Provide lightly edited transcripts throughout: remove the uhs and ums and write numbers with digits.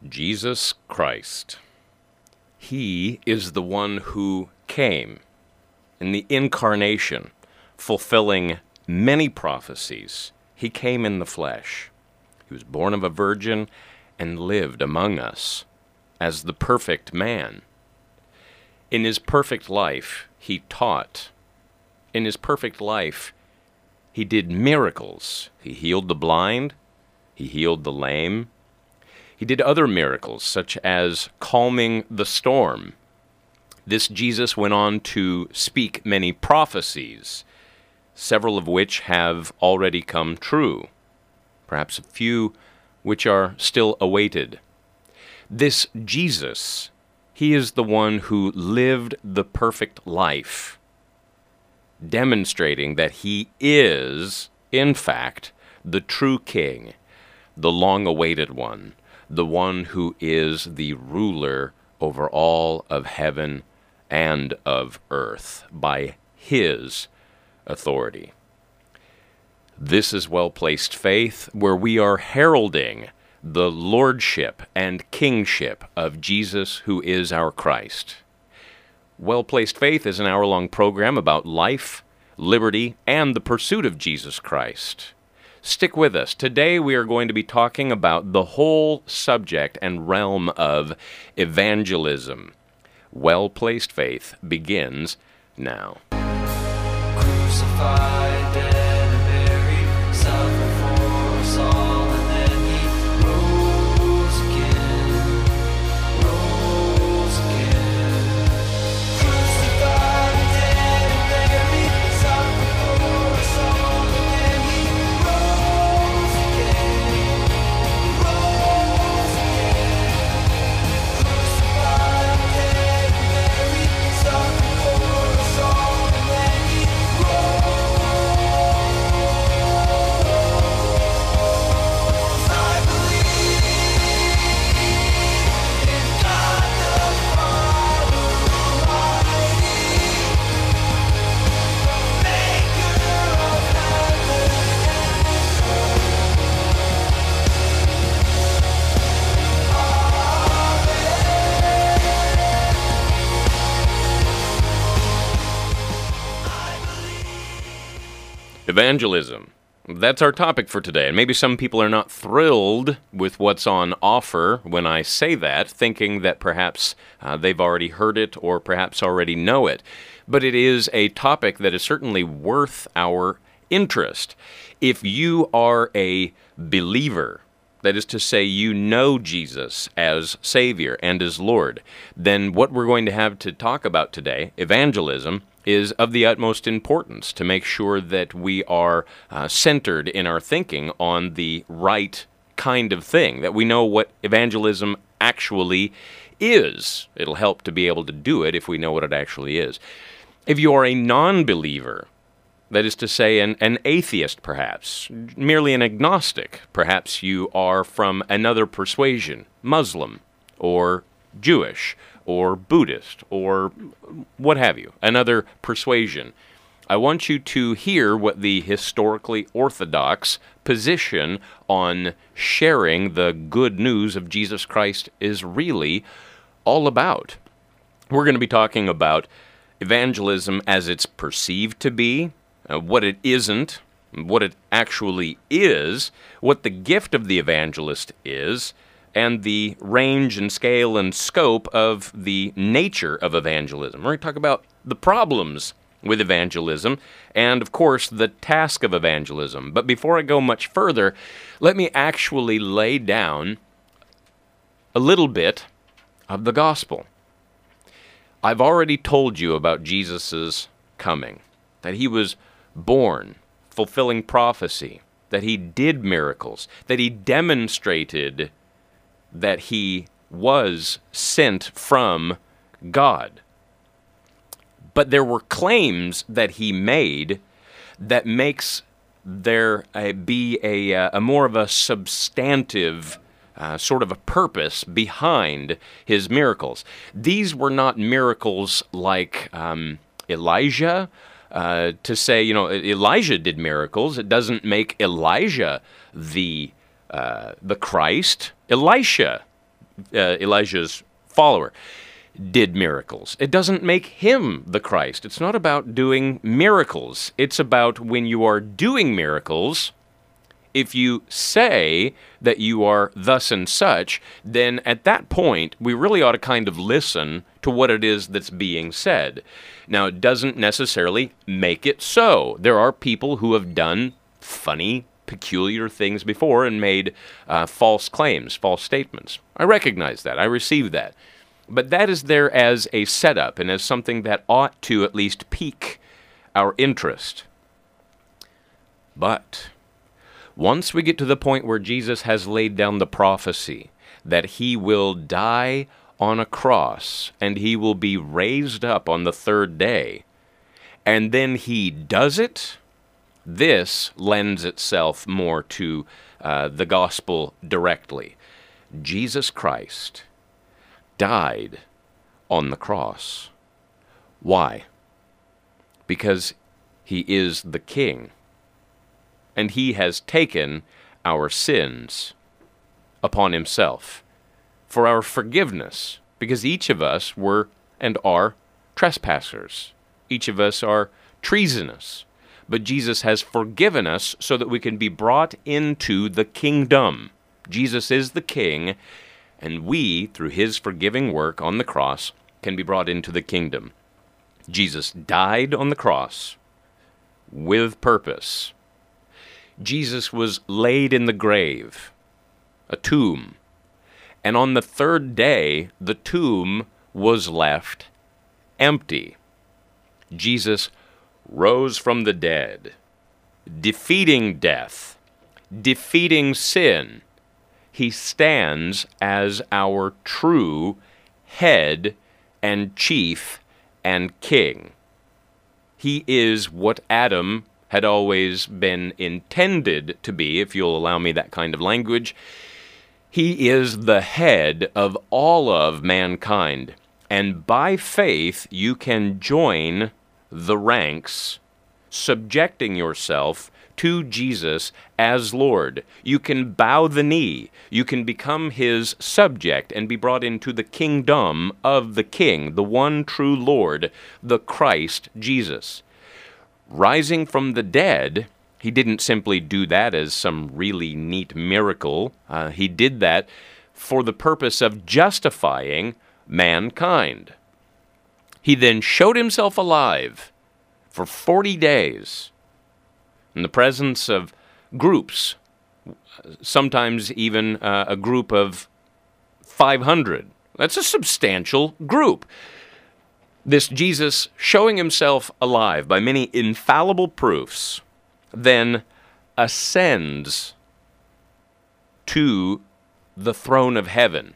Jesus Christ. He is the one who came in the incarnation, fulfilling many prophecies. He came in the flesh. He was born of a virgin and lived among us as the perfect man. In his perfect life, he taught. In his perfect life, he did miracles. He healed the blind. He healed the lame. He did other miracles, such as calming the storm. This Jesus went on to speak many prophecies, several of which have already come true, perhaps a few which are still awaited. This Jesus, he is the one who lived the perfect life, demonstrating that he is, in fact, the true King, the long-awaited one, the one who is the ruler over all of heaven and of earth by his authority. This is Well-Placed Faith, where we are heralding the lordship and kingship of Jesus, who is our Christ. Well-Placed Faith is an hour-long program about life, liberty, and the pursuit of Jesus Christ. Stick with us. Today we are going to be talking about the whole subject and realm of evangelism. Well-Placed Faith begins now. Crucified, dead, and buried, suffered for us all, and then he rose again, rose again. Crucified, dead, and buried, suffered for us all, and then he rose again, rose again. Crucified, dead, and buried, suffered for us all, and then he rose. I believe in God the Father Almighty, maker of heaven and Evangelism. That's our topic for today, and maybe some people are not thrilled with what's on offer when I say that, thinking that perhaps they've already heard it or perhaps already know it. But it is a topic that is certainly worth our interest. If you are a believer, that is to say, you know Jesus as Savior and as Lord, then what we're going to have to talk about today, evangelism, is of the utmost importance to make sure that we are centered in our thinking on the right kind of thing, that we know what evangelism actually is. It'll help to be able to do it if we know what it actually is. If you are a non-believer, that is to say, an atheist perhaps, merely an agnostic, perhaps you are from another persuasion, Muslim, or Jewish, or Buddhist, or what have you, another persuasion. I want you to hear what the historically orthodox position on sharing the good news of Jesus Christ is really all about. We're going to be talking about evangelism as it's perceived to be, what it isn't, what it actually is, what the gift of the evangelist is, and the range and scale and scope of the nature of evangelism. We're going to talk about the problems with evangelism and, of course, the task of evangelism. But before I go much further, let me actually lay down a little bit of the gospel. I've already told you about Jesus' coming, that he was born, fulfilling prophecy, that he did miracles, that he demonstrated that he was sent from God. But there were claims that he made that makes there be a more of a substantive sort of a purpose behind his miracles. These were not miracles like Elijah. To say, Elijah did miracles, it doesn't make Elijah the Christ. Elisha Elijah's follower, did miracles. It doesn't make him the Christ. It's not about doing miracles. It's about when you are doing miracles, if you say that you are thus and such, then at that point, we really ought to kind of listen to what it is that's being said. Now, it doesn't necessarily make it so. There are people who have done funny, peculiar things before and made false claims, false statements. I recognize that. I receive that. But that is there as a setup and as something that ought to at least pique our interest. But once we get to the point where Jesus has laid down the prophecy that he will die on a cross and he will be raised up on the third day, and then he does it, this lends itself more to the gospel directly. Jesus Christ died on the cross. Why? Because he is the King, and he has taken our sins upon himself for our forgiveness, because each of us were and are trespassers. Each of us are treasonous. But Jesus has forgiven us so that we can be brought into the kingdom. Jesus is the King, and we, through his forgiving work on the cross, can be brought into the kingdom. Jesus died on the cross with purpose. Jesus was laid in the grave, a tomb, and on the third day, the tomb was left empty. Jesus rose from the dead, defeating death, defeating sin. He stands as our true head and chief and king. He is what Adam had always been intended to be, if you'll allow me that kind of language. He is the head of all of mankind, and by faith you can join the ranks, subjecting yourself to Jesus as Lord. You can bow the knee. You can become his subject and be brought into the kingdom of the King, the one true Lord, the Christ Jesus. Rising from the dead, he didn't simply do that as some really neat miracle. He did that for the purpose of justifying mankind. He then showed himself alive for 40 days in the presence of groups, sometimes even a group of 500. That's a substantial group. This Jesus showing himself alive by many infallible proofs, then ascends to the throne of heaven.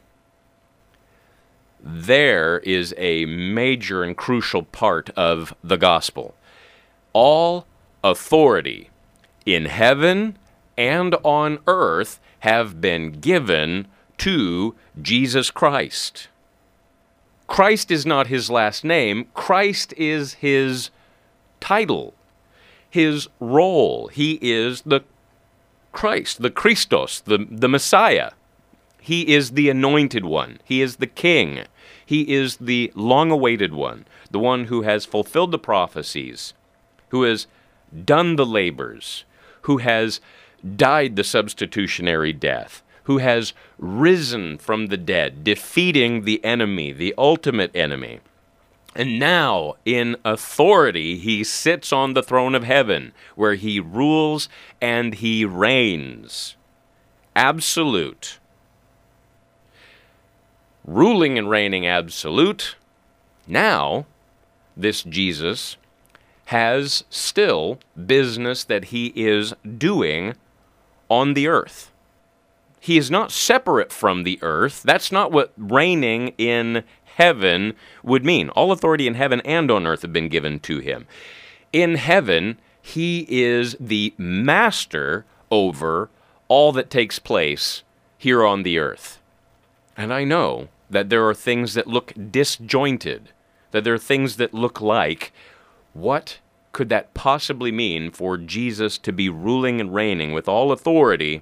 There is a major and crucial part of the gospel. All authority in heaven and on earth have been given to Jesus Christ. Christ is not his last name. Christ is his title, his role. He is the Christ, the Christos, the Messiah. He is the anointed one. He is the King. He is the long-awaited one, the one who has fulfilled the prophecies, who has done the labors, who has died the substitutionary death, who has risen from the dead, defeating the enemy, the ultimate enemy. And now, in authority, he sits on the throne of heaven, where he rules and he reigns. Absolute. Ruling and reigning absolute. Now, this Jesus has still business that he is doing on the earth. He is not separate from the earth. That's not what reigning in heaven would mean. All authority in heaven and on earth have been given to him. In heaven, he is the master over all that takes place here on the earth. And I know that there are things that look disjointed, that there are things that look like, what could that possibly mean for Jesus to be ruling and reigning with all authority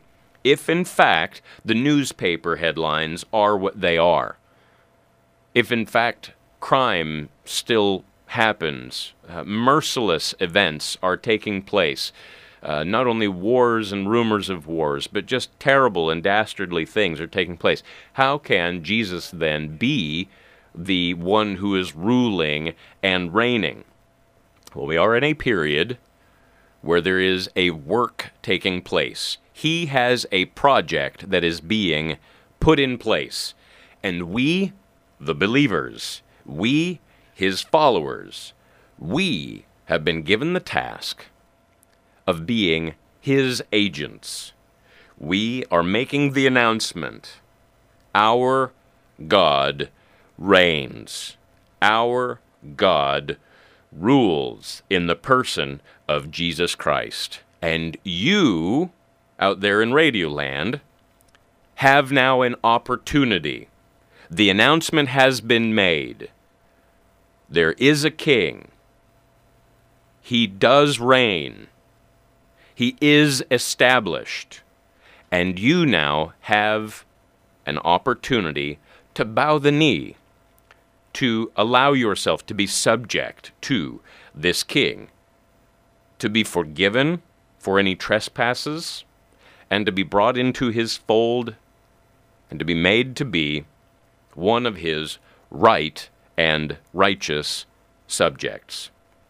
if in fact the newspaper headlines are what they are. If in fact crime still happens, merciless events are taking place, not only wars and rumors of wars, but just terrible and dastardly things are taking place, how can Jesus then be the one who is ruling and reigning? Well, we are in a period where there is a work taking place. He has a project that is being put in place. And we, the believers, we, his followers, we have been given the task of being his agents. We are making the announcement, our God reigns. Our God rules in the person of Jesus Christ. And you, out there in Radioland, have now an opportunity. The announcement has been made. There is a king. He does reign. He is established. And you now have an opportunity to bow the knee, to allow yourself to be subject to this king, to be forgiven for any trespasses, and to be brought into his fold, and to be made to be one of his right and righteous subjects.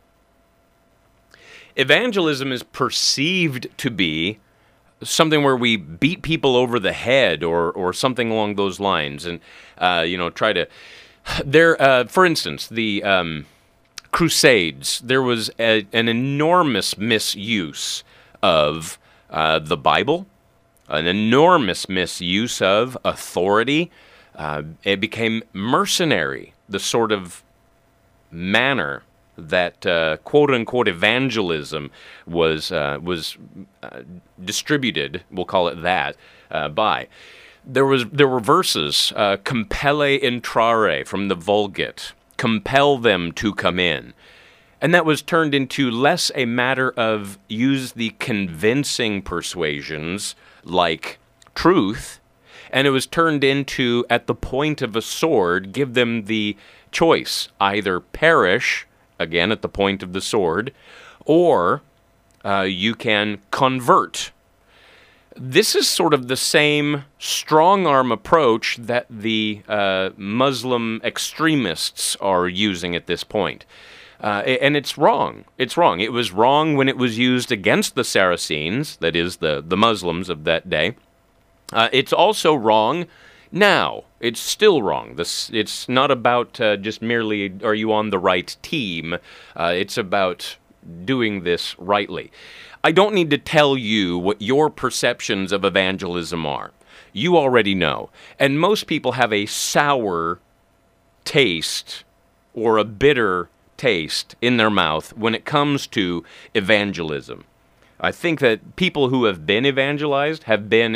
Evangelism is perceived to be something where we beat people over the head or something along those lines, and try to. For instance, the Crusades. There was an enormous misuse of the Bible, an enormous misuse of authority. It became mercenary, the sort of manner that quote-unquote evangelism was distributed, we'll call it that, by. There were verses, compelle intrare, from the Vulgate, compel them to come in. And that was turned into less a matter of use the convincing persuasions like truth, and it was turned into, at the point of a sword, give them the choice, either perish, again at the point of the sword, or you can convert. This is sort of the same strong-arm approach that the Muslim extremists are using at this point. And it's wrong. It's wrong. It was wrong when it was used against the Saracens, that is, the Muslims of that day. It's also wrong now. It's still wrong. It's not about just merely are you on the right team. It's about doing this rightly. I don't need to tell you what your perceptions of evangelism are. You already know. And most people have a sour taste or a bitter taste in their mouth when it comes to evangelism. I think that people who have been evangelized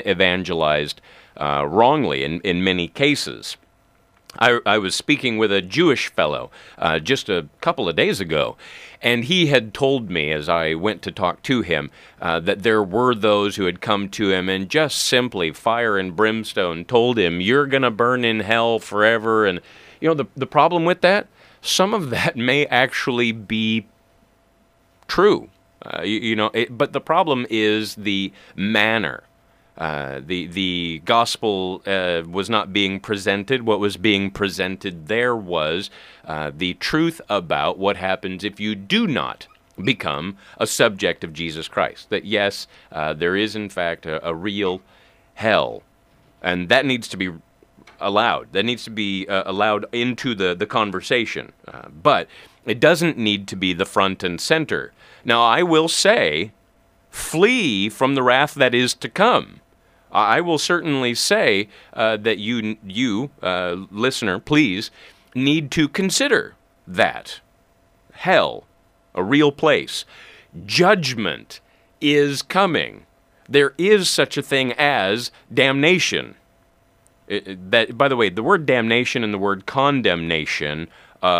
wrongly in many cases. I was speaking with a Jewish fellow just a couple of days ago, and he had told me as I went to talk to him that there were those who had come to him and just simply fire and brimstone told him, you're going to burn in hell forever. And the problem with that, some of that may actually be true. But the problem is the manner. The gospel was not being presented. What was being presented there was the truth about what happens if you do not become a subject of Jesus Christ. That yes, there is in fact a real hell, and that needs to be allowed. That needs to be allowed into the conversation. But it doesn't need to be the front and center. Now, I will say, flee from the wrath that is to come. I will certainly say that you, listener, please, need to consider that. Hell, a real place. Judgment is coming. There is such a thing as damnation. By the way, the word damnation and the word condemnation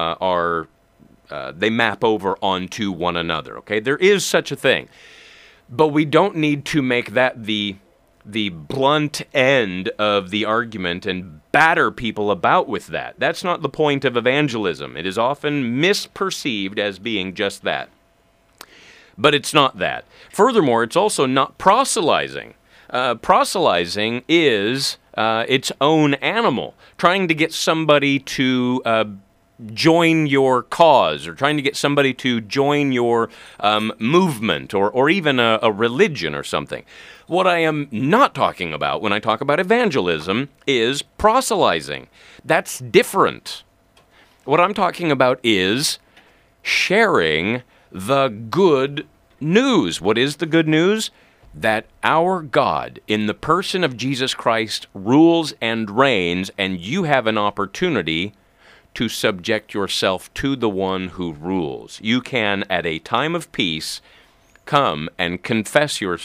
they map over onto one another, okay? There is such a thing. But we don't need to make that the the blunt end of the argument and batter people about with that. That's not the point of evangelism. It is often misperceived as being just that. But it's not that. Furthermore, it's also not proselytizing. Proselytizing is its own animal, trying to get somebody to join your cause, or trying to get somebody to join your movement, or even a religion or something. What I am not talking about when I talk about evangelism is proselytizing. That's different. What I'm talking about is sharing the good news. What is the good news? That our God, in the person of Jesus Christ, rules and reigns, and you have an opportunity to subject yourself to the one who rules. You can, at a time of peace, come and confess your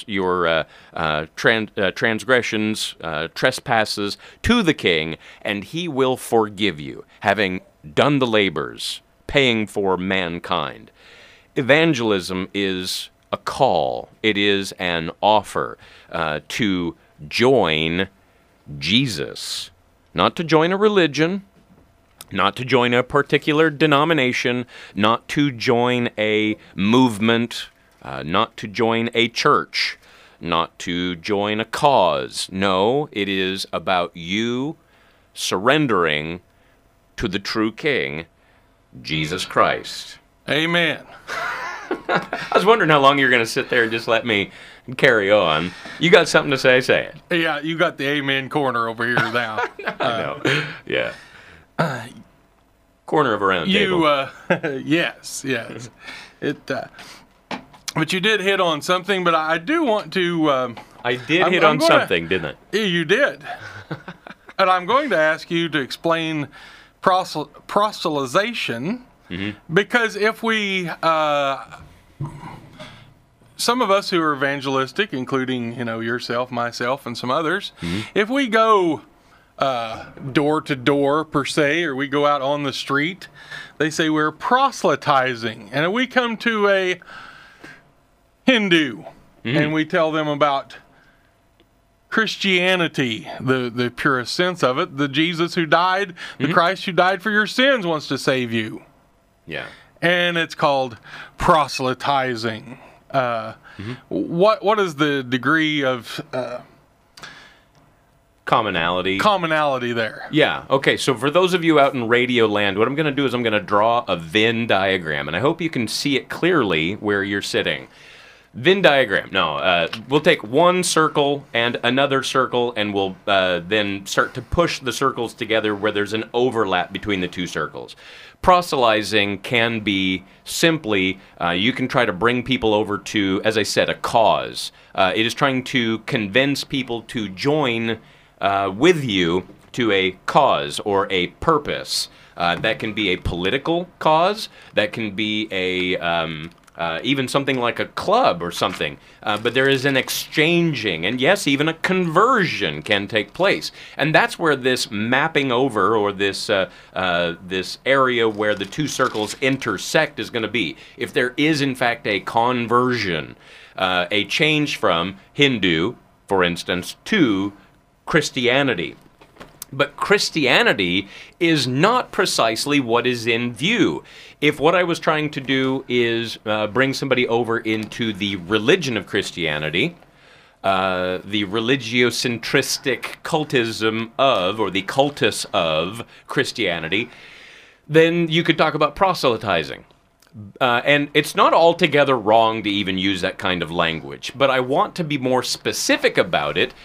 transgressions, trespasses to the king, and he will forgive you, having done the labors, paying for mankind. Evangelism is a call. It is an offer to join Jesus, not to join a religion, not to join a particular denomination, not to join a movement, not to join a church, not to join a cause. No, it is about you surrendering to the true King, Jesus Christ. Amen. I was wondering how long you were going to sit there and just let me carry on. You got something to say? Say it. Yeah, you got the amen corner over here now. I know. Yeah. Corner of a round table. Yes. It. But you did hit on something. But I do want to. I did hit on something, didn't I? You did. And I'm going to ask you to explain proselytization. Mm-hmm. Because if we, some of us who are evangelistic, including, yourself, myself, and some others, mm-hmm. if we go door to door, per se, or we go out on the street, they say we're proselytizing. And if we come to a Hindu, mm-hmm. and we tell them about Christianity, the purest sense of it, the Jesus who died, mm-hmm. the Christ who died for your sins wants to save you. Yeah. And it's called proselytizing. Mm-hmm. What is the degree of commonality there? Yeah. Okay. So for those of you out in radio land, what I'm going to do is I'm going to draw a Venn diagram, and I hope you can see it clearly where you're sitting. Venn diagram. No, we'll take one circle and another circle, and we'll then start to push the circles together where there's an overlap between the two circles. Proselytizing can be simply, you can try to bring people over to, as I said, a cause. It is trying to convince people to join with you to a cause or a purpose. That can be a political cause. That can be a even something like a club or something. But there is an exchanging, and yes, even a conversion can take place. And that's where this mapping over, or this this area where the two circles intersect, is going to be. If there is, in fact, a conversion, a change from Hindu, for instance, to Christianity. But Christianity is not precisely what is in view. If what I was trying to do is bring somebody over into the religion of Christianity, the religiocentristic cultism of, or the cultus of Christianity, then you could talk about proselytizing. And it's not altogether wrong to even use that kind of language, but I want to be more specific about it.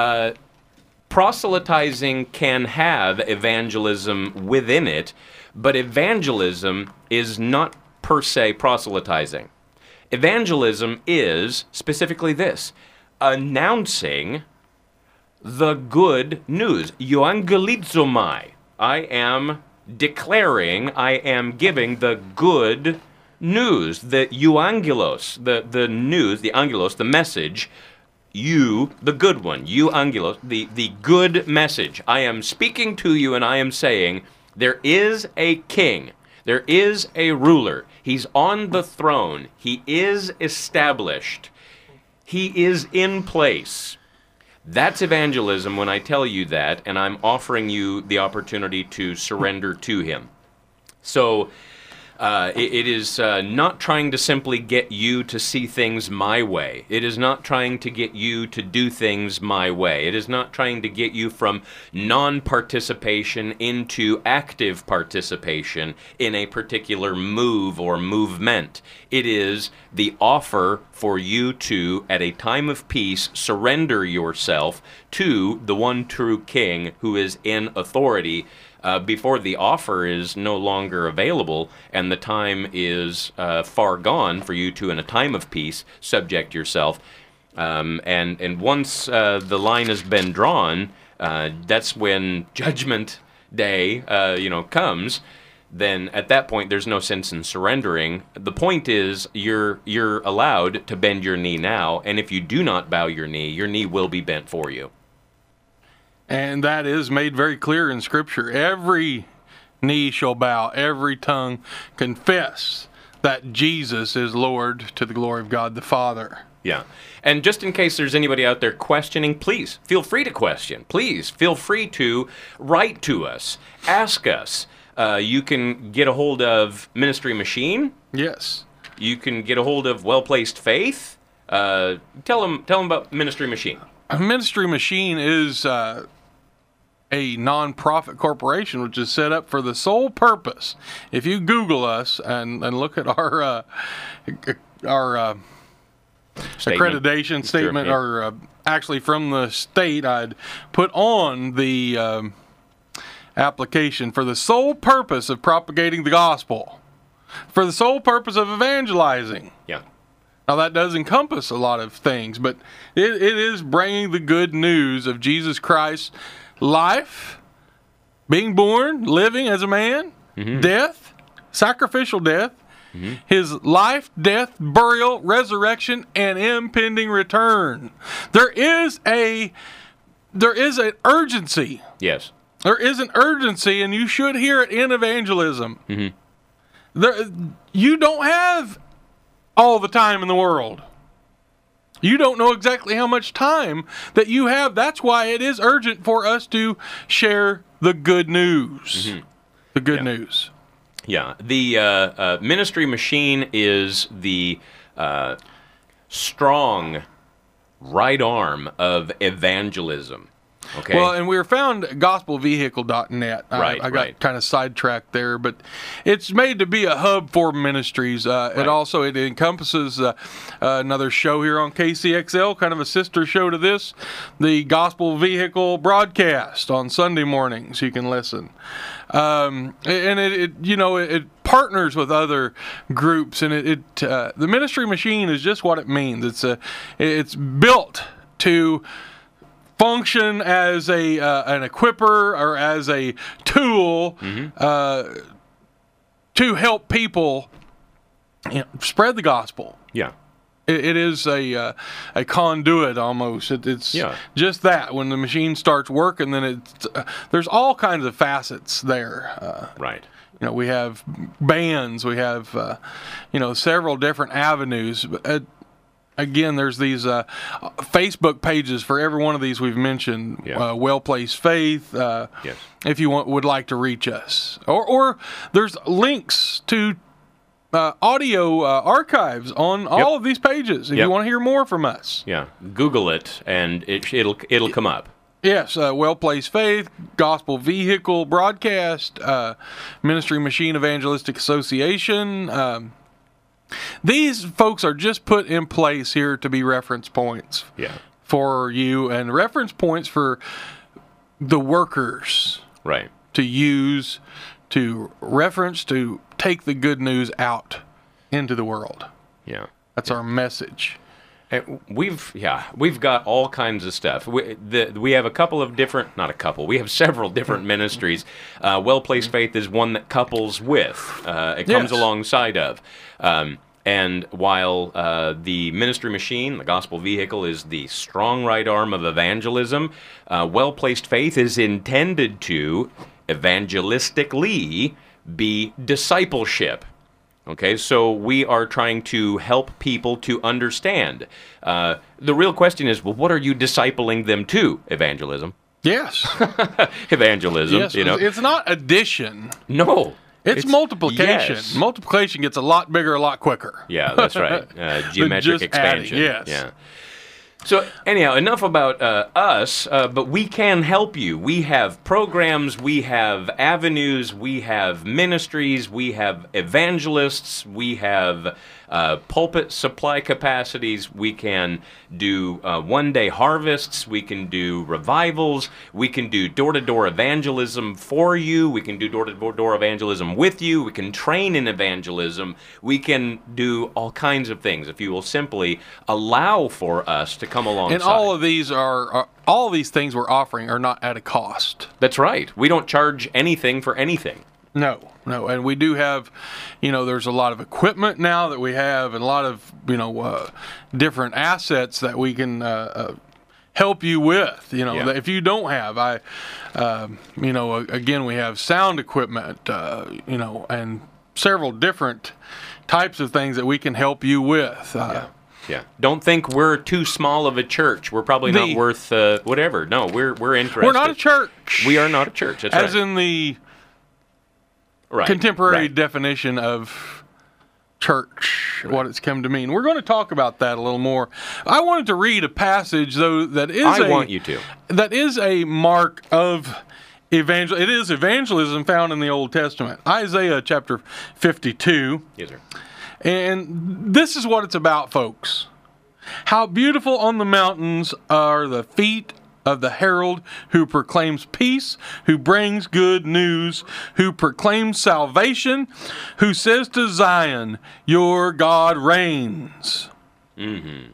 Proselytizing can have evangelism within it, but evangelism is not per se proselytizing. Evangelism is specifically this: announcing the good news. Euangelizomai. I am declaring, I am giving the good news, the euangelos, the news, the angelos, the message. You, the good one, euangelos, the good message. I am speaking to you and I am saying, there is a king, there is a ruler, he's on the throne, he is established, he is in place. That's evangelism when I tell you that, and I'm offering you the opportunity to surrender to Him. So it is not trying to simply get you to see things my way. It is not trying to get you to do things my way. It is not trying to get you from non-participation into active participation in a particular move or movement. It is the offer for you to, at a time of peace, surrender yourself to the one true King who is in authority before the offer is no longer available and the time is far gone for you to, in a time of peace, subject yourself. And once the line has been drawn, that's when Judgment Day, comes. Then at that point, there's no sense in surrendering. The point is, you're allowed to bend your knee now, and if you do not bow your knee will be bent for you. And that is made very clear in Scripture. Every knee shall bow, every tongue confess that Jesus is Lord to the glory of God the Father. Yeah. And just in case there's anybody out there questioning, please feel free to question. Please feel free to write to us. Ask us. You can get a hold of Ministry Machine. Yes. You can get a hold of Well Placed Faith. Tell them about Ministry Machine. A Ministry Machine is a non-profit corporation which is set up for the sole purpose. If you Google us and look at our accreditation statement, Sure, yeah. or actually from the state, I'd put on the application for the sole purpose of propagating the gospel, for the sole purpose of evangelizing. Yeah. Now, that does encompass a lot of things, but it is bringing the good news of Jesus Christ's life, being born, living as a man, death, sacrificial death, his life, death, burial, resurrection, and impending return. There is an urgency. Yes. There is an urgency, and you should hear it in evangelism. You don't have all the time in the world. You don't know exactly how much time that you have. That's why it is urgent for us to share the good news. The good news. Yeah. The Ministry Machine is the strong right arm of evangelism. Okay. Well, and we were found at gospelvehicle.net. Right, I got right. kind of sidetracked there, but it's made to be a hub for ministries. It encompasses another show here on KCXL, kind of a sister show to this, the Gospel Vehicle broadcast on Sunday mornings. You can listen, and it partners with other groups, and the Ministry Machine is just what it means. It's built to function as an equipper or as a tool to help people spread the gospel. Yeah. It is a conduit almost. It's just that. When the machine starts working, then there's all kinds of facets there. Right. We have bands. We have several different avenues. Again, there's these Facebook pages for every one of these we've mentioned. Yeah. Well Placed Faith. Yes. If you would like to reach us, or there's links to audio archives on all of these pages. If you want to hear more from us, Google it and it'll come up. Yes, Well Placed Faith, Gospel Vehicle broadcast, Ministry Machine Evangelistic Association. These folks are just put in place here to be reference points for you and reference points for the workers to use, to reference, to take the good news out into the world. Yeah. That's our message. And we've got all kinds of stuff. We have a couple of different, not a couple, we have several different ministries. Well Placed Faith is one that couples with. It comes alongside of. And while the Ministry Machine, the Gospel Vehicle, is the strong right arm of evangelism, Well Placed Faith is intended to evangelistically be discipleship. Okay, so we are trying to help people to understand. The real question is, well, what are you discipling them to? Evangelism. Yes. Evangelism, Yes. you know. It's not addition. No. It's multiplication. Yes. Multiplication gets a lot bigger, a lot quicker. Yeah, that's right. Geometric just expansion. adding, yes. Yeah. So anyhow, enough about us, but we can help you. We have programs, we have avenues, we have ministries, we have evangelists, we have pulpit supply capacities. We can do one-day harvests. We can do revivals. We can do door-to-door evangelism for you. We can do door-to-door evangelism with you. We can train in evangelism. We can do all kinds of things if you will simply allow for us to come alongside. And all of these all of these things we're offering are not at a cost. That's right. We don't charge anything for anything. No, and we do have, there's a lot of equipment now that we have, and a lot of, different assets that we can help you with. That if you don't have, again, we have sound equipment, and several different types of things that we can help you with. Yeah. Don't think we're too small of a church. We're probably not worth whatever. No, we're interested. We're not a church. We are not a church. That's As right. in the Right, contemporary right. definition of church, what it's come to mean. We're going to talk about that a little more. I wanted to read a passage, though, that is I want you to. That is a mark of evangelism. It is evangelism found in the Old Testament. Isaiah chapter 52. Yes, sir. And this is what it's about, folks. How beautiful on the mountains are the feet of the herald who proclaims peace, who brings good news, who proclaims salvation, who says to Zion, your God reigns. Mm-hmm.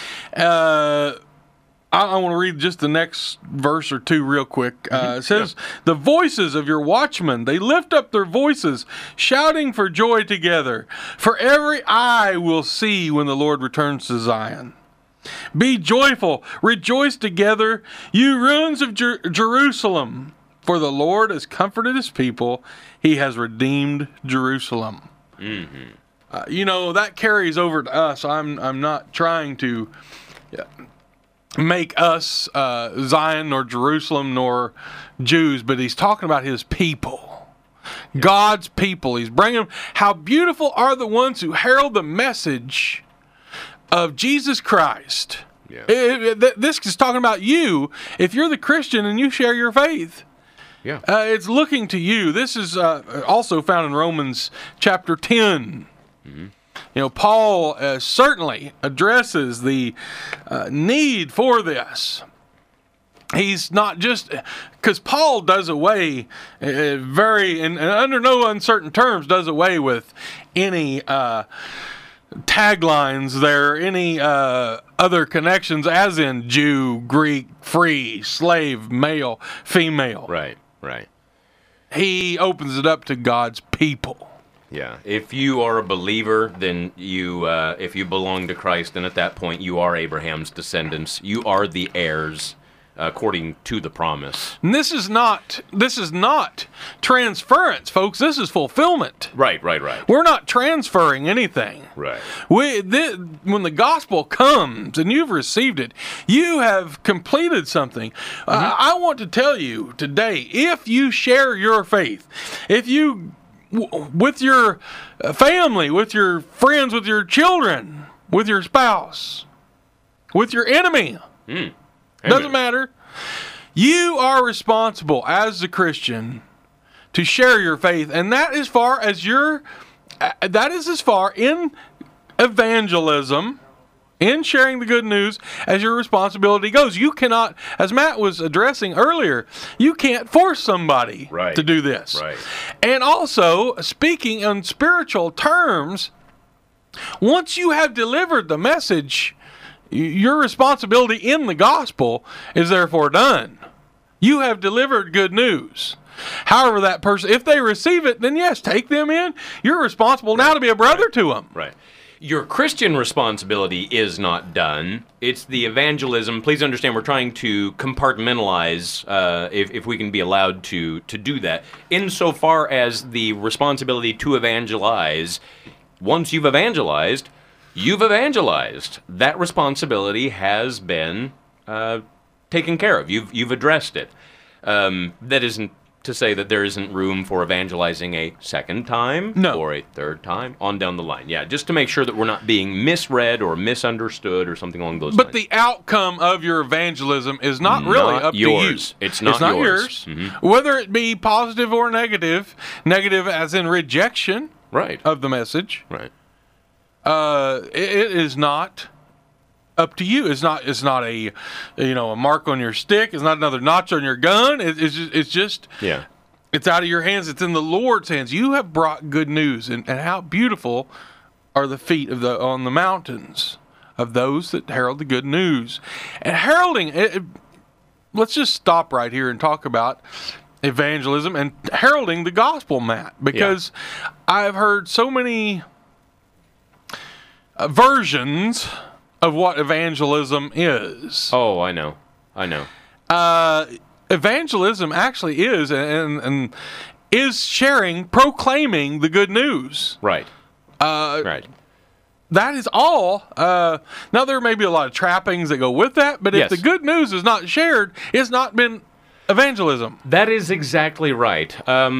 I want to read just the next verse or two real quick. It says, the voices of your watchmen, they lift up their voices, shouting for joy together. For every eye will see when the Lord returns to Zion. Be joyful, rejoice together, you ruins of Jerusalem. For the Lord has comforted his people, he has redeemed Jerusalem. Mm-hmm. That carries over to us. I'm not trying to make us Zion nor Jerusalem nor Jews, but he's talking about his people. God's people. He's bringing them. How beautiful are the ones who herald the message of Jesus Christ. Yeah. This is talking about you. If you're the Christian and you share your faith, Yeah. it's looking to you. This is also found in Romans chapter 10. Mm-hmm. Paul certainly addresses the need for this. He's not just, because Paul does away and under no uncertain terms does away with any taglines there, any other connections, as in Jew, Greek, free, slave, male, female. Right. He opens it up to God's people. Yeah. If you are a believer, then if you belong to Christ, then at that point you are Abraham's descendants. You are the heirs according to the promise. And this is not transference, folks. This is fulfillment. Right. We're not transferring anything. Right. When the gospel comes and you've received it, you have completed something. I want to tell you today, if you share your faith, if you, with your family, with your friends, with your children, with your spouse, with your enemy, doesn't matter, you are responsible as a Christian to share your faith, and that is as far in evangelism, in sharing the good news, as your responsibility goes. You cannot, as Matt was addressing earlier, you can't force somebody to do this. Right. And also, speaking in spiritual terms, once you have delivered the message, your responsibility in the gospel is therefore done. You have delivered good news. However, that person, if they receive it, then yes, take them in. You're responsible now to be a brother to them. Right. Your Christian responsibility is not done. It's the evangelism. Please understand, we're trying to compartmentalize, if we can be allowed to do that. Insofar as the responsibility to evangelize once you've evangelized, you've evangelized. That responsibility has been taken care of. You've addressed it. That isn't to say that there isn't room for evangelizing a second time No. or a third time on down the line. Yeah, just to make sure that we're not being misread or misunderstood or something along those But lines. the outcome of your evangelism is not really Not up yours. to you. It's not yours. Whether it be positive or negative, negative as in rejection Right. of the message, Right. it is not up to you. It's not a a mark on your stick. It's not another notch on your gun. It's just Yeah. it's out of your hands. It's in the Lord's hands. You have brought good news, and how beautiful are the feet on the mountains of those that herald the good news. And heralding, let's just stop right here and talk about evangelism and heralding the gospel, Matt, because I've heard so many versions of what evangelism is. Oh, I know. Evangelism actually is and is sharing, proclaiming the good news. Right. Right. That is all. Now there may be a lot of trappings that go with that, but if Yes. the good news is not shared, it's not been evangelism. That is exactly right.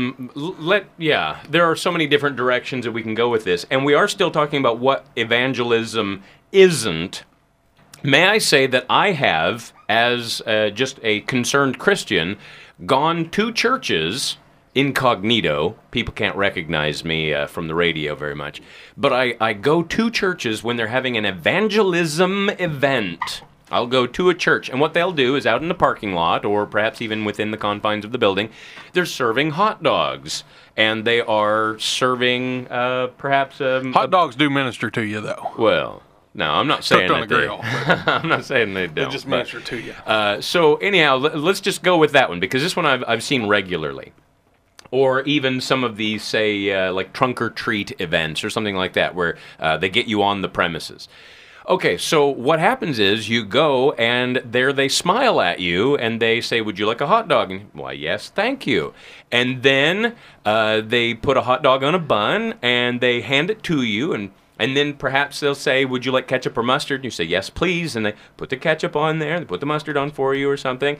There are so many different directions that we can go with this, and we are still talking about what evangelism isn't. May I say that I have, as just a concerned Christian, gone to churches incognito. People can't recognize me from the radio very much. But I go to churches when they're having an evangelism event. I'll go to a church, and what they'll do is out in the parking lot, or perhaps even within the confines of the building, they're serving hot dogs. And they are serving perhaps... Hot dogs do minister to you, though. Well... No, I'm not saying Cooked on that a grill. I'm not saying they don't. They just but- minister to you. So anyhow, let's just go with that one, because this one I've seen regularly. Or even some of these, say, like trunk or treat events or something like that, where they get you on the premises. Okay, so what happens is you go and there they smile at you and they say, "Would you like a hot dog?" And, "Why, yes, thank you." And then they put a hot dog on a bun and they hand it to you, and then perhaps they'll say, "Would you like ketchup or mustard?" And you say, "Yes, please." And they put the ketchup on there, they put the mustard on for you or something.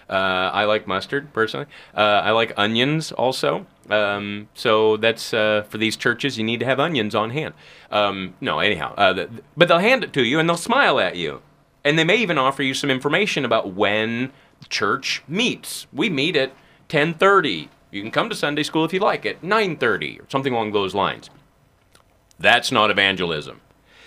I like mustard, personally. I like onions also. So that's, for these churches, you need to have onions on hand. But they'll hand it to you and they'll smile at you. And they may even offer you some information about when the church meets. We meet at 10:30. You can come to Sunday school if you like at 9:30 or something along those lines. That's not evangelism.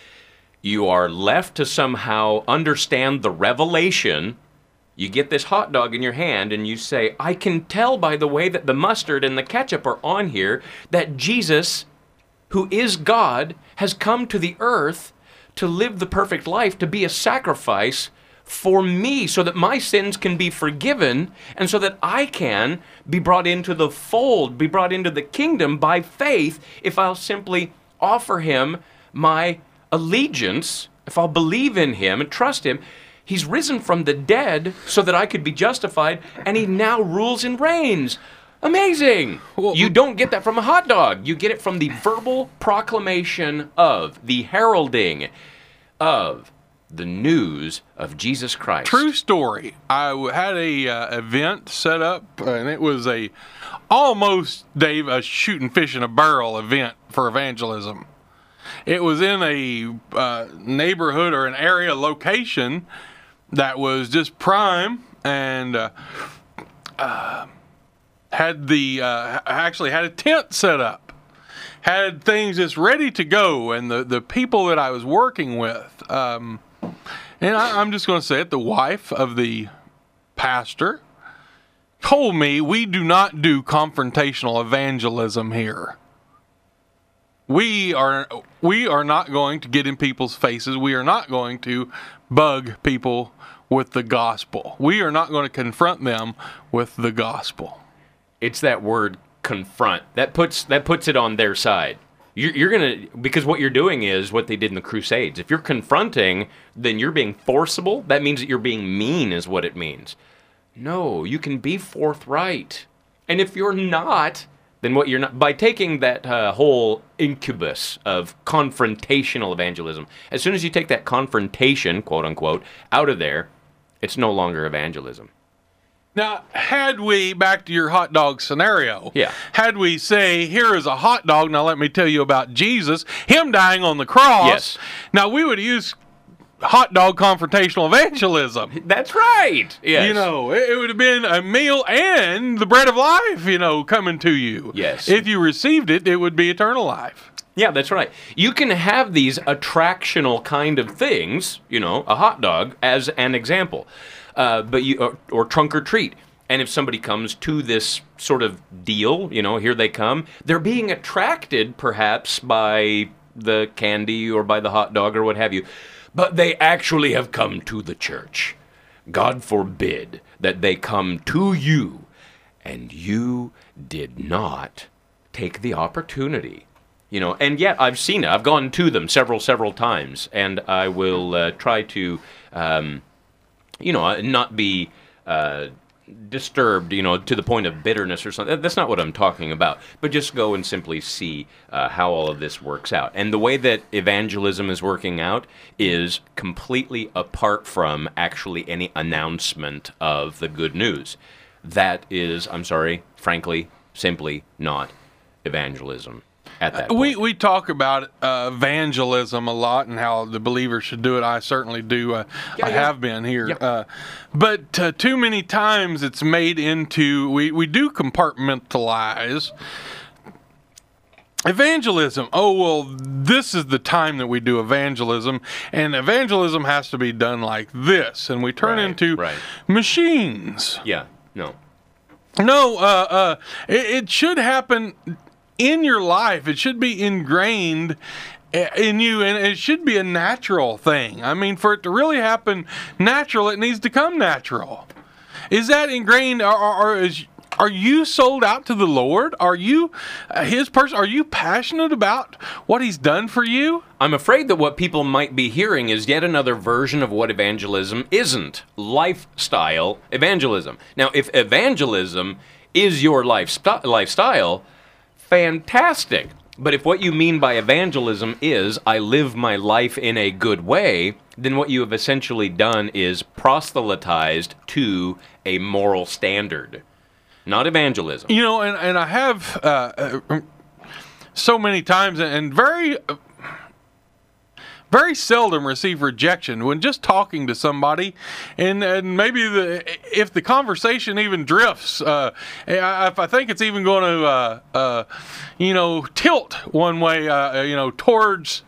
You are left to somehow understand the revelation. You get this hot dog in your hand and you say, "I can tell by the way that the mustard and the ketchup are on here that Jesus, who is God, has come to the earth to live the perfect life, to be a sacrifice for me so that my sins can be forgiven and so that I can be brought into the fold, be brought into the kingdom by faith if I'll simply offer him my allegiance, if I'll believe in him and trust him. He's risen from the dead so that I could be justified, and he now rules and reigns." Amazing! Well, You don't get that from a hot dog. You get it from the verbal proclamation of, the heralding of the news of Jesus Christ. True story. I had a event set up, and it was almost, Dave, a shooting fish in a barrel event for evangelism. It was in a neighborhood or an area location that was just prime, and actually had a tent set up, had things just ready to go, and the people that I was working with, and I'm just going to say it, the wife of the pastor told me, "We do not do confrontational evangelism here. We are not going to get in people's faces. We are not going to bug people with the gospel. We are not going to confront them with the gospel." It's that word confront that puts it on their side. You're gonna, because what you're doing is what they did in the Crusades. If you're confronting, then you're being forcible. That means that you're being mean, is what it means. No, you can be forthright, and if you're not, then what you're not, by taking that whole incubus of confrontational evangelism, as soon as you take that confrontation, quote unquote, out of there, it's no longer evangelism. Now, had we, back to your hot dog scenario, Yeah. had we say, here is a hot dog, now let me tell you about Jesus, him dying on the cross. Yes. Now, we would use hot dog confrontational evangelism. That's right. Yes. You know, it would have been a meal and the bread of life, you know, coming to you. Yes. If you received it, it would be eternal life. Yeah, that's right. You can have these attractional kind of things, you know, a hot dog as an example, but you or trunk or treat. And if somebody comes to this sort of deal, you know, here they come, they're being attracted perhaps by the candy or by the hot dog or what have you, but they actually have come to the church. God forbid that they come to you and you did not take the opportunity. You know, and yet I've seen it. I've gone to them several times, and I will try to, you know, not be disturbed, you know, to the point of bitterness or something. That's not what I'm talking about. But just go and simply see how all of this works out. And the way that evangelism is working out is completely apart from actually any announcement of the good news. That is, I'm sorry, frankly, simply not evangelism. At that point. We talk about evangelism a lot and how the believer should do it. I certainly do. I have been here. Yeah. But too many times it's made into, we do compartmentalize evangelism. Oh, well, this is the time that we do evangelism, and evangelism has to be done like this. And we turn into machines. Yeah, no. No, it should happen in your life. It should be ingrained in you, and it should be a natural thing. I mean, for it to really happen natural, it needs to come natural. Is that ingrained, are you sold out to the Lord? Are you His person? Are you passionate about what He's done for you? I'm afraid that what people might be hearing is yet another version of what evangelism isn't. Lifestyle evangelism. Now, if evangelism is your lifestyle, fantastic. But if what you mean by evangelism is I live my life in a good way, then what you have essentially done is proselytized to a moral standard. Not evangelism. You know, and I have so many times, and very seldom receive rejection when just talking to somebody, and maybe if the conversation even drifts, if I think it's even going to, you know, tilt one way, you know, towards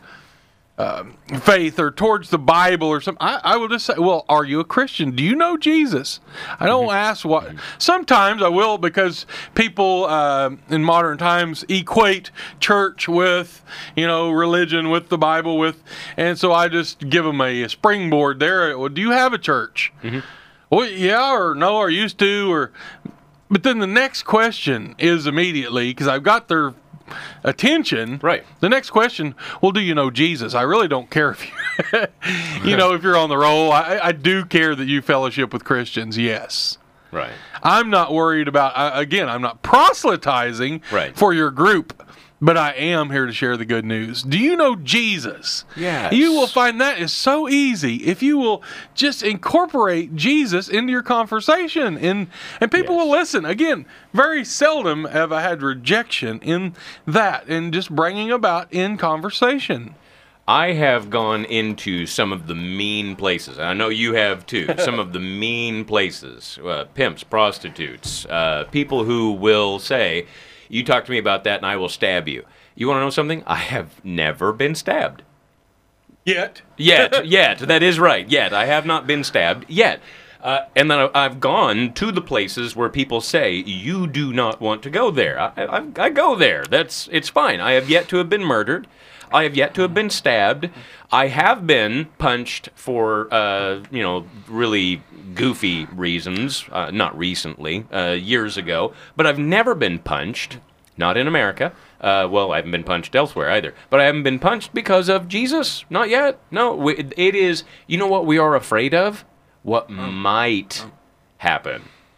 faith or towards the Bible or something, I will just say, well, are you a Christian? Do you know Jesus? I don't ask what. Sometimes I will, because people in modern times equate church with, you know, religion, with the Bible, with, and so I just give them a springboard there. Well, do you have a church? Well, yeah or no, or used to, or. But then the next question is immediately, because I've got their attention. Right. The next question, well, do you know Jesus? I really don't care if you, you know, if you're on the roll. I do care that you fellowship with Christians, yes. Right. I'm not worried about, again, I'm not proselytizing for your group, but I am here to share the good news. Do you know Jesus? Yes. You will find that is so easy if you will just incorporate Jesus into your conversation, and people will listen. Again, very seldom have I had rejection in that, and just bringing about in conversation. I have gone into some of the mean places. I know you have too. Some of the mean places. Pimps, prostitutes, people who will say, you talk to me about that and I will stab you. You want to know something? I have never been stabbed. Yet. Yet. That is right. Yet. I have not been stabbed yet. And then I've gone to the places where people say, you do not want to go there. I go there. It's fine. I have yet to have been murdered. I have yet to have been stabbed. I have been punched for, you know, really goofy reasons, not recently, years ago, but I've never been punched, not in America. Well, I haven't been punched elsewhere either, but I haven't been punched because of Jesus, not yet. No, it is, you know what we are afraid of? What might happen.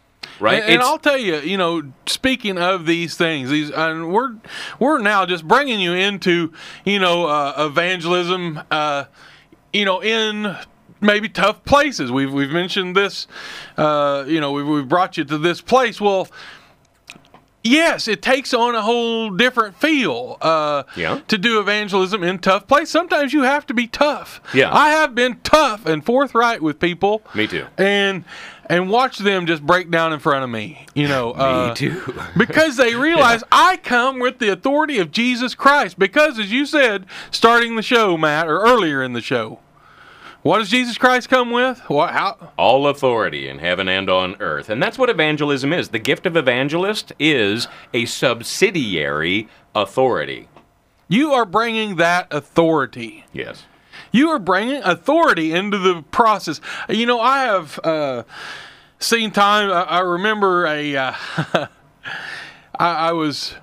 right? And I'll tell you, speaking of these things, and we're now just bringing you into, evangelism, in maybe tough places. We've mentioned this, we've brought you to this place. Well, yes, it takes on a whole different feel to do evangelism in tough places. Sometimes you have to be tough. Yeah. I have been tough and forthright with people. Me too. And watch them just break down in front of me, Me too. because they realize I come with the authority of Jesus Christ. Because, as you said, starting the show, Matt, or earlier in the show, what does Jesus Christ come with? How? All authority in heaven and on earth. And that's what evangelism is. The gift of evangelist is a subsidiary authority. You are bringing that authority. Yes. You are bringing authority into the process. I have seen time. I remember I was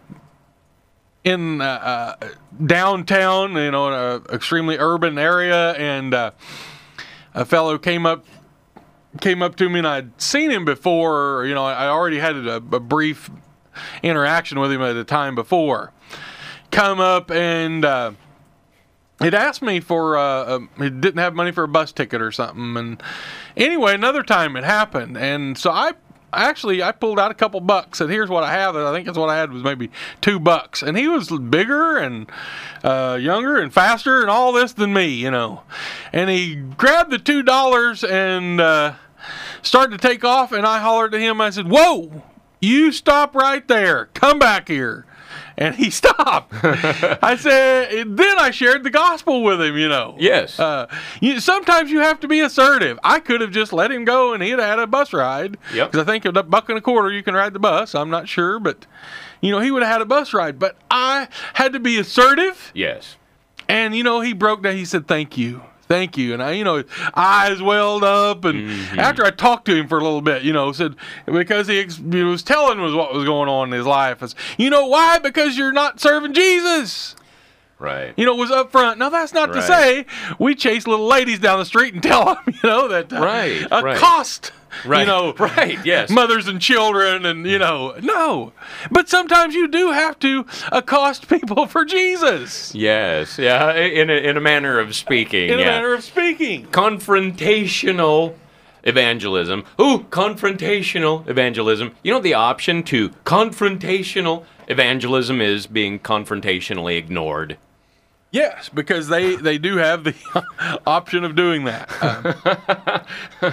in downtown, in an extremely urban area, and a fellow came up to me, and I'd seen him before. I already had a brief interaction with him at a time before. Come up and he'd asked me for he didn't have money for a bus ticket or something, and anyway, another time it happened, and so I pulled out a couple bucks, and here's what I have. I think that's what I had was maybe $2, and he was bigger and younger and faster and all this than me, And he grabbed the $2 and started to take off, and I hollered to him. I said, "Whoa! You stop right there. Come back here." And he stopped. I said, then I shared the gospel with him, Yes. Sometimes you have to be assertive. I could have just let him go and he'd had a bus ride. Yep. Because I think at $1.25 you can ride the bus. I'm not sure, but, he would have had a bus ride. But I had to be assertive. Yes. And, he broke down. He said, "Thank you. Thank you." And eyes welled up. And after I talked to him for a little bit, said, because he was telling us what was going on in his life. I said, why? Because you're not serving Jesus. Right. Was up front. Now, that's not to say we chase little ladies down the street and tell them, that accost, Right. Right. Yes. mothers and children and, no. But sometimes you do have to accost people for Jesus. Yes. Yeah. In a manner of speaking. In a manner of speaking. Confrontational evangelism. Ooh, confrontational evangelism. The option to confrontational evangelism is being confrontationally ignored. Yes, because they do have the option of doing that.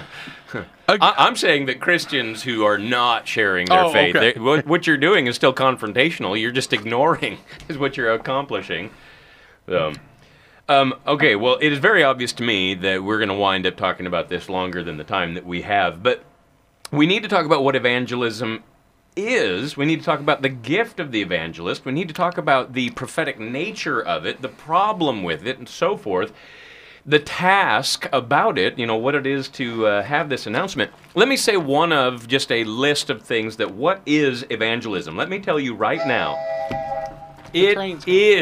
I'm saying that Christians who are not sharing their faith, okay. What you're doing is still confrontational. You're just ignoring is what you're accomplishing. Okay, well, it is very obvious to me that we're going to wind up talking about this longer than the time that we have, but we need to talk about what evangelism is. We need to talk about the gift of the evangelist. We need to talk about the prophetic nature of it, the problem with it, and so forth. The task about it, what it is to have this announcement. Let me say one of just a list of things that what is evangelism? Let me tell you right now. It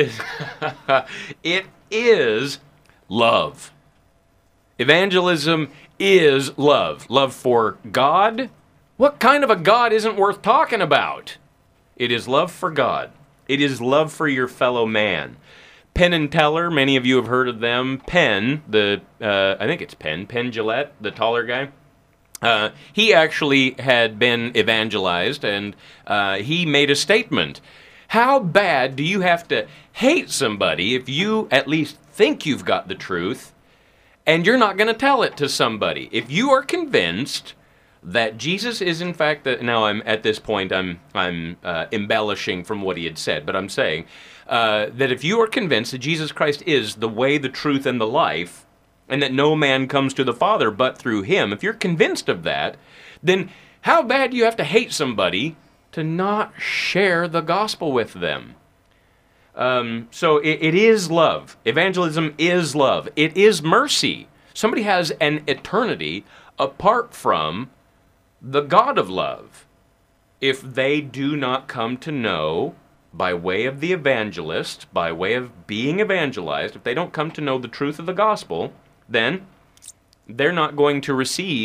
is love. Evangelism is love. Love for God. What kind of a God isn't worth talking about? It is love for God. It is love for your fellow man. Penn and Teller, many of you have heard of them. Penn, I think it's Penn Jillette, the taller guy. He actually had been evangelized, and he made a statement. How bad do you have to hate somebody if you at least think you've got the truth, and you're not going to tell it to somebody? If you are convinced that Jesus is in fact now I'm at this point I'm embellishing from what he had said, but I'm saying that if you are convinced that Jesus Christ is the way, the truth, and the life, and that no man comes to the Father but through him, if you're convinced of that, then how bad do you have to hate somebody to not share the gospel with them? So it is love. Evangelism is love. It is mercy. Somebody has an eternity apart from the God of love. If they do not come to know by way of the evangelist, by way of being evangelized, if they don't come to know the truth of the gospel, then they're not going to receive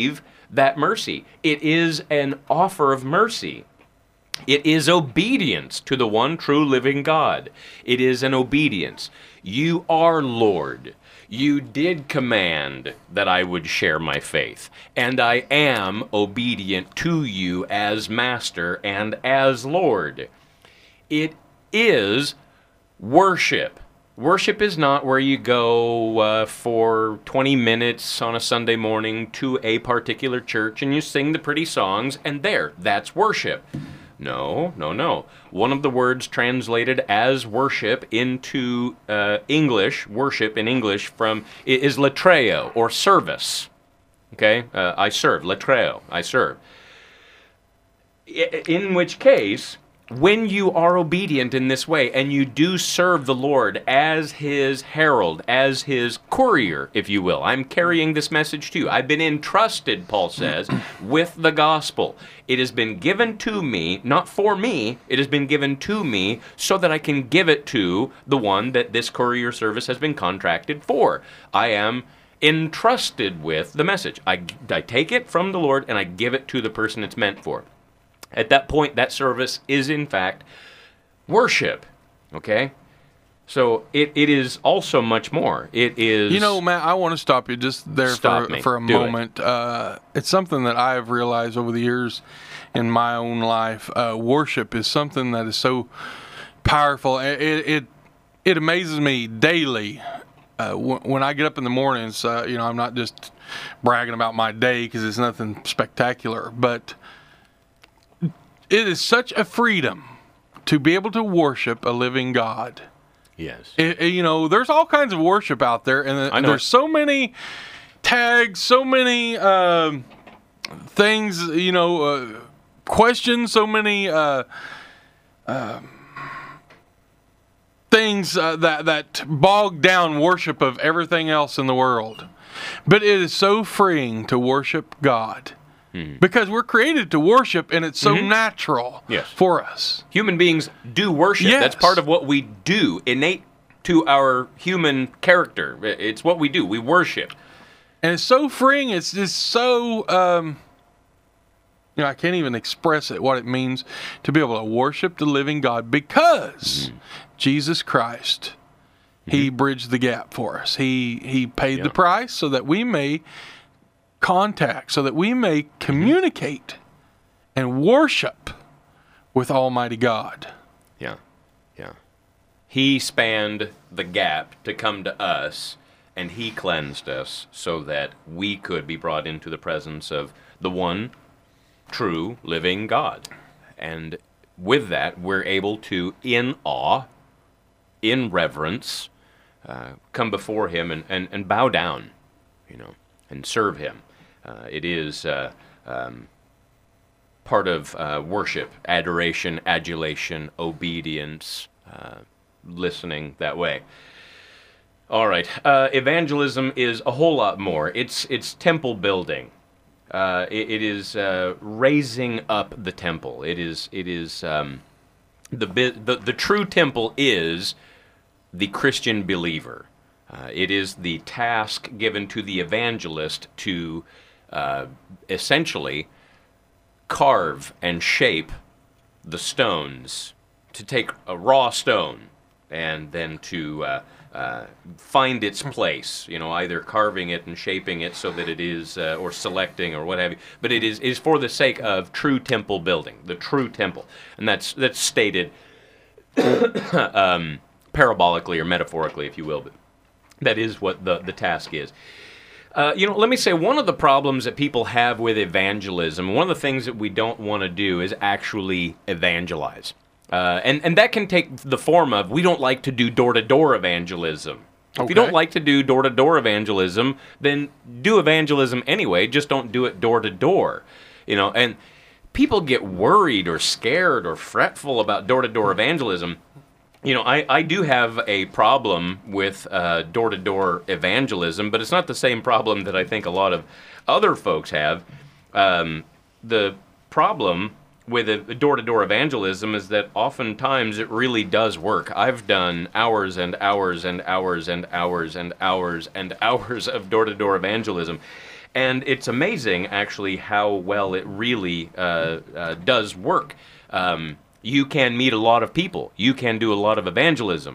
that mercy. It is an offer of mercy. It is obedience to the one true living God. It is an obedience. You are Lord. You did command that I would share my faith, and I am obedient to you as Master and as Lord. It is worship. Worship is not where you go for 20 minutes on a Sunday morning to a particular church and you sing the pretty songs, and that's worship. No, no, no. One of the words translated as worship into English, worship in English, is latreo, or service. Okay? I serve. Latreo. I serve. In which case, when you are obedient in this way, and you do serve the Lord as His herald, as His courier, if you will. I'm carrying this message to you. I've been entrusted, Paul says, with the gospel. It has been given to me, not for me, it has been given to me so that I can give it to the one that this courier service has been contracted for. I am entrusted with the message. I take it from the Lord and I give it to the person it's meant for. At that point, that service is, in fact, worship. Okay? So it is also much more. It is... You know, Matt, I want to stop you just there for a moment. It's something that I've realized over the years in my own life. Worship is something that is so powerful. It amazes me daily. When I get up in the mornings, I'm not just bragging about my day because it's nothing spectacular, but... It is such a freedom to be able to worship a living God. Yes. There's all kinds of worship out there, and there's so many tags, so many things, questions, so many things that bog down worship of everything else in the world. But it is so freeing to worship God. Because we're created to worship, and it's so natural for us. Human beings do worship. Yes. That's part of what we do, innate to our human character. It's what we do. We worship. And it's so freeing. It's just so, I can't even express it, what it means to be able to worship the living God, because Jesus Christ, He bridged the gap for us. He paid the price so that we may so that we may communicate and worship with Almighty God. Yeah. He spanned the gap to come to us, and He cleansed us so that we could be brought into the presence of the one true living God. And with that, we're able to, in awe, in reverence, come before Him and bow down, and serve Him. It is part of worship, adoration, adulation, obedience, listening that way. All right. Evangelism is a whole lot more. It's temple building. It is raising up the temple. It is the true temple is the Christian believer. It is the task given to the evangelist to essentially carve and shape the stones, to take a raw stone and then to find its place, either carving it and shaping it so that it is, or selecting or what have you. But it is for the sake of true temple building, the true temple. And that's stated parabolically or metaphorically, if you will, but that is what the task is. Let me say, one of the problems that people have with evangelism, one of the things that we don't want to do is actually evangelize. And that can take the form of, we don't like to do door-to-door evangelism. If you don't like to do door-to-door evangelism, then do evangelism anyway, just don't do it door-to-door. And people get worried or scared or fretful about door-to-door evangelism. I do have a problem with door-to-door evangelism, but it's not the same problem that I think a lot of other folks have. The problem with a door-to-door evangelism is that oftentimes it really does work. I've done hours and hours and hours and hours and hours and hours of door-to-door evangelism, And it's amazing, actually, how well it really does work. You can meet a lot of people. You can do a lot of evangelism.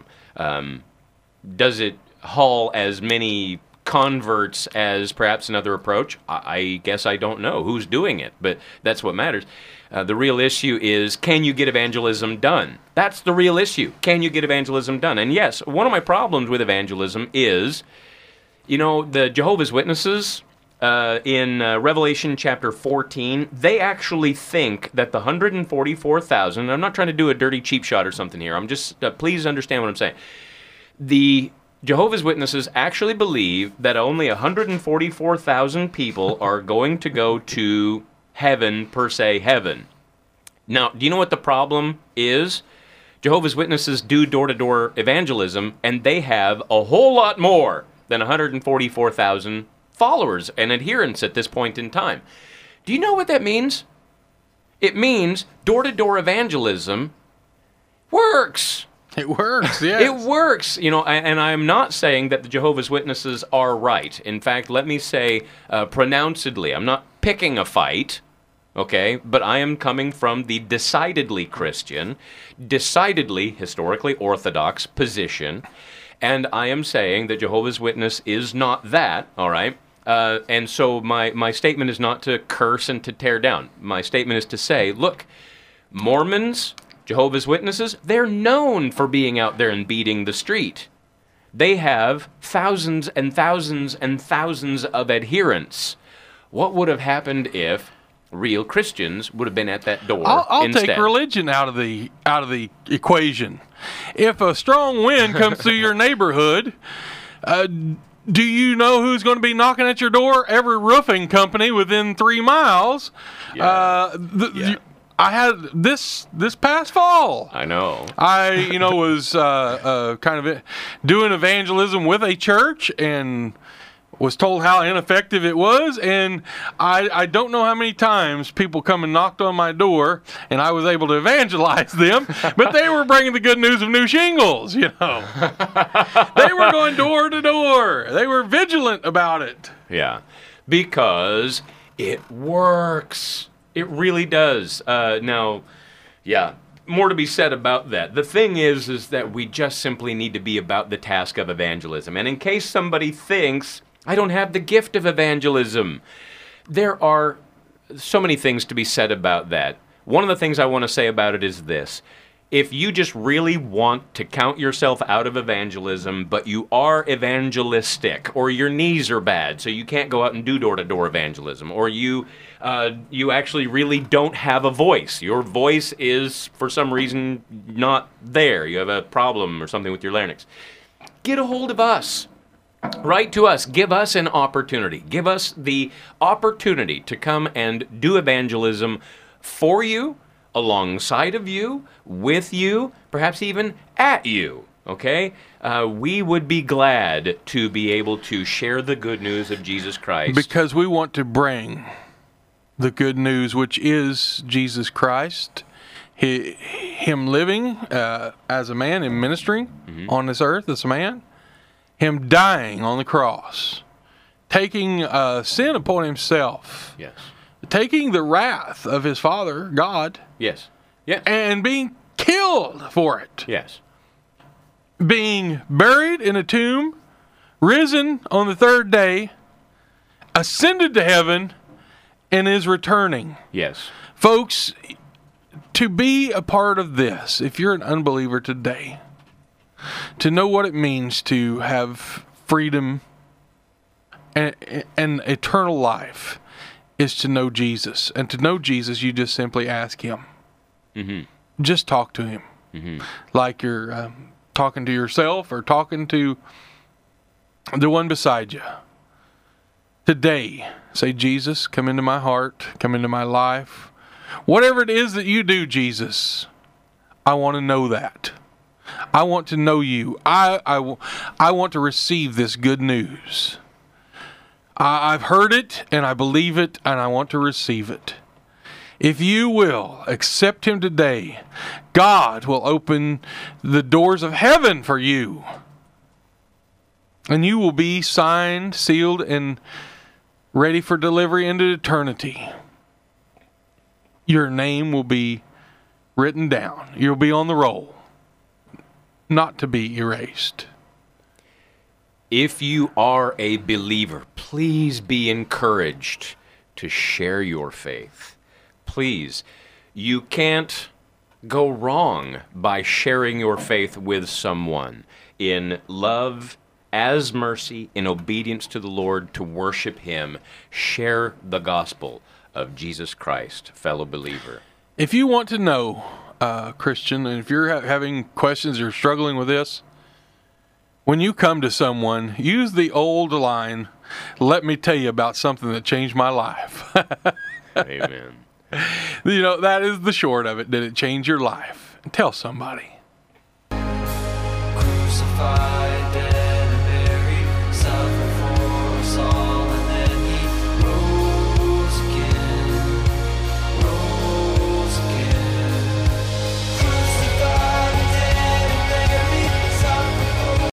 Does it haul as many converts as perhaps another approach? I guess I don't know who's doing it, but that's what matters. The real issue is, can you get evangelism done? That's the real issue. Can you get evangelism done? And yes, one of my problems with evangelism is, the Jehovah's Witnesses, in Revelation chapter 14, they actually think that the 144,000, I'm not trying to do a dirty cheap shot or something here, I'm just, please understand what I'm saying. The Jehovah's Witnesses actually believe that only 144,000 people are going to go to heaven, per se, heaven. Now, do you know what the problem is? Jehovah's Witnesses do door-to-door evangelism, and they have a whole lot more than 144,000 followers and adherents at this point in time. Do you know what that means? It means door-to-door evangelism works. It works, yes. It works, and I'm not saying that the Jehovah's Witnesses are right. In fact, let me say pronouncedly, I'm not picking a fight, okay, but I am coming from the decidedly Christian, decidedly historically orthodox position, and I am saying that Jehovah's Witness is not that, all right? And so my statement is not to curse and to tear down. My statement is to say, look, Mormons, Jehovah's Witnesses, they're known for being out there and beating the street. They have thousands and thousands and thousands of adherents. What would have happened if real Christians would have been at that door I'll instead? take religion out of the equation. If a strong wind comes through your neighborhood, do you know who's going to be knocking at your door? Every roofing company within 3 miles. Yeah. I had this past fall. I know. I was kind of doing evangelism with a church and was told how ineffective it was, and I don't know how many times people come and knocked on my door, and I was able to evangelize them, but they were bringing the good news of new shingles, They were going door to door. They were vigilant about it. Yeah, because it works. It really does. Now, yeah, more to be said about that. The thing is that we just simply need to be about the task of evangelism. And in case somebody thinks, I don't have the gift of evangelism, there are so many things to be said about that. One of the things I want to say about it is this. If you just really want to count yourself out of evangelism, but you are evangelistic, or your knees are bad, so you can't go out and do door-to-door evangelism, or you actually really don't have a voice. Your voice is, for some reason, not there. You have a problem or something with your larynx. Get a hold of us. Write to us. Give us an opportunity. Give us the opportunity to come and do evangelism for you, alongside of you, with you, perhaps even at you, okay? We would be glad to be able to share the good news of Jesus Christ. Because we want to bring the good news, which is Jesus Christ, Him living as a man and ministering on this earth as a man, Him dying on the cross, taking sin upon Himself. Yes. Taking the wrath of His Father, God, Yes. Yes. and being killed for it. Yes. Being buried in a tomb, risen on the third day, ascended to heaven, and is returning. Yes. Folks, to be a part of this, if you're an unbeliever today, to know what it means to have freedom and eternal life, is to know Jesus. And to know Jesus, you just simply ask Him. Mm-hmm. Just talk to Him. Mm-hmm. Like you're talking to yourself or talking to the one beside you. Today, say, Jesus, come into my heart, come into my life. Whatever it is that you do, Jesus, I want to know that. I want to know you. I want to receive this good news. I've heard it, and I believe it, and I want to receive it. If you will accept Him today, God will open the doors of heaven for you. And you will be signed, sealed, and ready for delivery into eternity, your name will be written down. You'll be on the roll, not to be erased. If you are a believer, please be encouraged to share your faith. Please, you can't go wrong by sharing your faith with someone in love, as mercy, in obedience to the Lord, to worship Him. Share the gospel of Jesus Christ, fellow believer. If you want to know, Christian, and if you're having questions or struggling with this, when you come to someone, use the old line, "Let me tell you about something that changed my life." Amen. You know, that is the short of it. Did it change your life? Tell somebody. Crucified